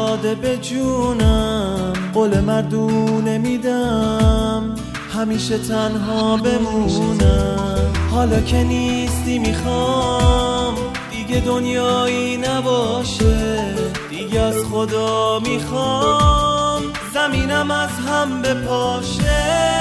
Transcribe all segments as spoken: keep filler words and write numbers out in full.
داده به جونم، قول مردونه میدم همیشه تنها بمونم. حالا که نیستی میخوام دیگه دنیایی نباشه، دیگه از خدا میخوام زمینم از هم بپاشه.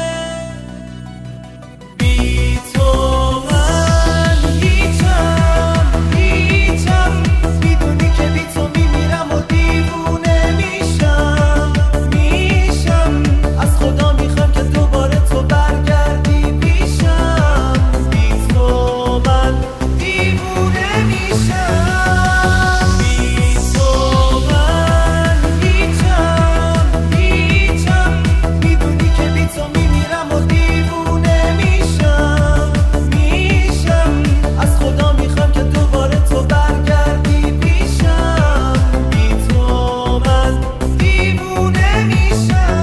بی تو من هیچم هیچم، میدونی که بی تو میمیرم و دیوونه میشم میشم. از خدا میخوام که دوباره تو برگردی پیشم. بی تو من دیوونه میشم. بی تو من هیچم هیچم، میدونی که بی تو میمیرم و دیوونه میشم میشم. از خدا میخوام که دوباره تو برگردی پیشم. بی تو من دیوونه میشم.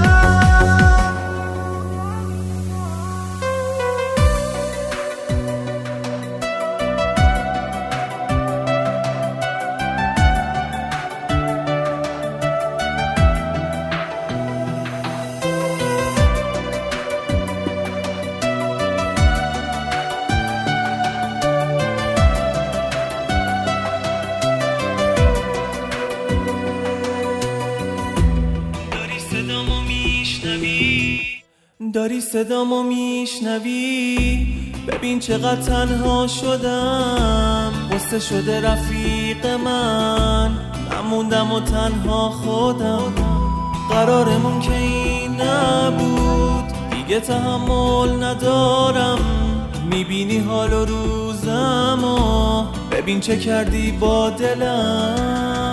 داری صدامو میشنوی؟ ببین چقدر تنها شدم، غصه شده رفیق من، من موندم و تنها خودم. قرارمون که این نبود، دیگه تحمل ندارم. میبینی حال و روزمو، ببین چه کردی با دلم.